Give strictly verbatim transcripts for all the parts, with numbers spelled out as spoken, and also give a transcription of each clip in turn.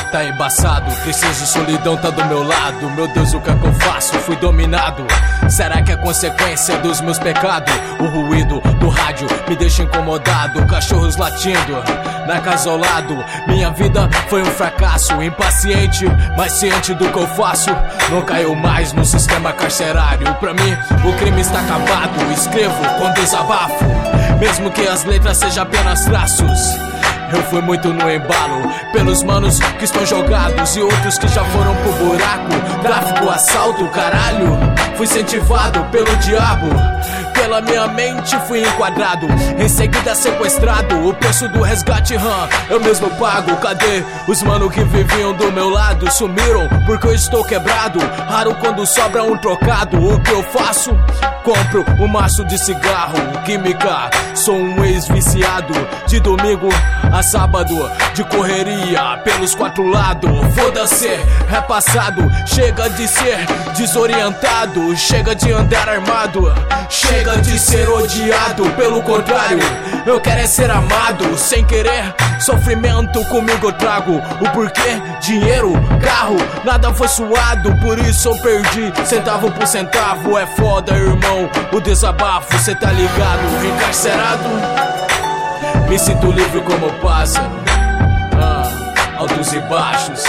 tá embaçado. Preciso, solidão tá do meu lado. Meu Deus, o que é que eu faço? Fui dominado. Será que é consequência dos meus pecados? O ruído do rádio me deixa incomodado. Cachorros latindo na casa ao lado. Minha vida foi um fracasso. Impaciente, mas ciente do que eu faço. Não caiu mais no sistema carcerário. Pra mim, o crime está acabado. Escrevo com desabafo, mesmo que as letras sejam apenas traços. Eu fui muito no embalo pelos manos que estão jogados e outros que já foram pro buraco. Tráfico, assalto, caralho. Fui incentivado pelo diabo. Pela minha mente fui enquadrado, em seguida sequestrado. O preço do resgate, hum, eu mesmo pago. Cadê os mano que viviam do meu lado? Sumiram porque eu estou quebrado. Raro quando sobra um trocado. O que eu faço? Compro um maço de cigarro, química. Sou um ex-viciado. De domingo a sábado, de correria pelos quatro lados. Foda-se, é passado. Chega de ser desorientado. Chega de andar armado. Chega de ser odiado. Pelo contrário, eu quero é ser amado. Sem querer, sofrimento comigo eu trago. O porquê? Dinheiro, carro, nada foi suado. Por isso eu perdi, centavo por centavo. É foda, irmão, o desabafo, cê tá ligado? Encarcerado, me sinto livre como pássaro. ah, Altos e baixos.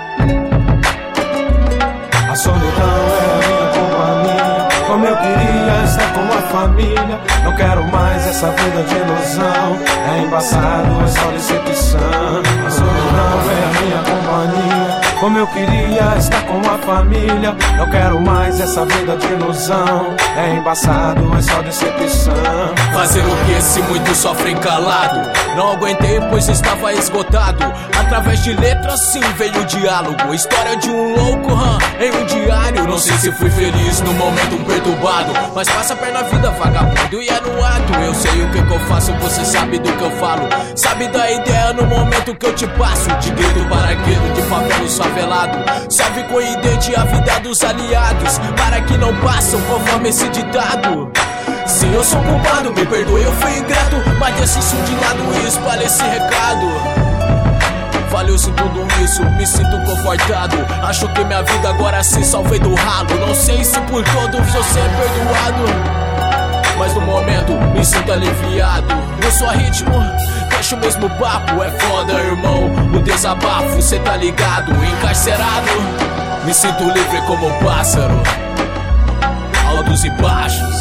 A solidão é a minha companhia. Como eu queria estar com a família. Não quero mais essa vida de ilusão. É embaçado, é só decepção. A solidão é a minha companhia. Como eu queria estar com a família. Não quero mais essa vida de ilusão. É embaçado, é só decepção. Fazer o que se muitos sofrem calado. Não aguentei pois estava esgotado. Através de letras sim veio o diálogo. História de um louco, hum, em um diário. Não sei se fui feliz no momento perturbado, mas passa a perna vida vagabundo e é no ato. Eu sei o que que eu faço, você sabe do que eu falo. Sabe da ideia no momento que eu te passo. De grito para grito, de favela favelado. Salve com idente a vida dos aliados, para que não passam conforme esse ditado. Sim, eu sou culpado, me perdoe, eu fui ingrato, mas deixa isso de lado e espalha esse recado. Valeu-se tudo isso, me sinto confortado. Acho que minha vida agora sim salvei do ralo. Não sei se por todos você é perdoado, mas no momento me sinto aliviado. No seu ritmo, deixa o mesmo papo. É foda, irmão, o desabafo, cê tá ligado? Encarcerado, me sinto livre como um pássaro. Altos e baixos.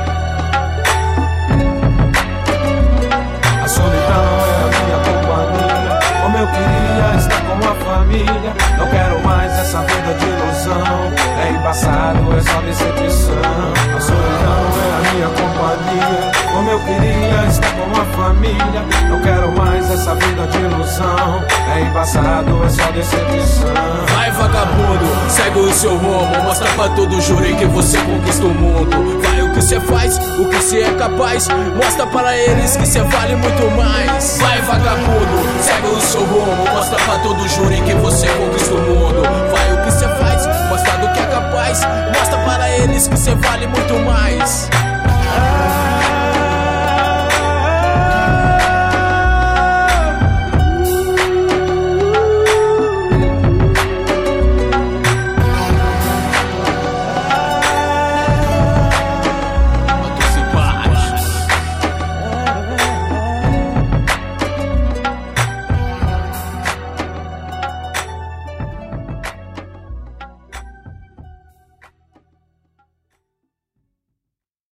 A solidão é a minha companhia. Como eu queria estar com a família. Não quero mais essa vida de ilusão. É embaçado, é só decepção. A solidão é a minha companhia. Como eu queria estar com a família. Não quero mais essa vida de ilusão. É embaçado, é só decepção. Vai vagabundo, segue o seu rumo. Mostra pra todo júri que você conquista o mundo. Vai o que cê faz, o que cê é capaz. Mostra para eles que cê vale muito mais. Vai vagabundo, segue o seu rumo. Mostra pra todo júri que você conquista o mundo. Vai o que cê faz, mostra do que é capaz. Mostra para eles que cê vale muito mais.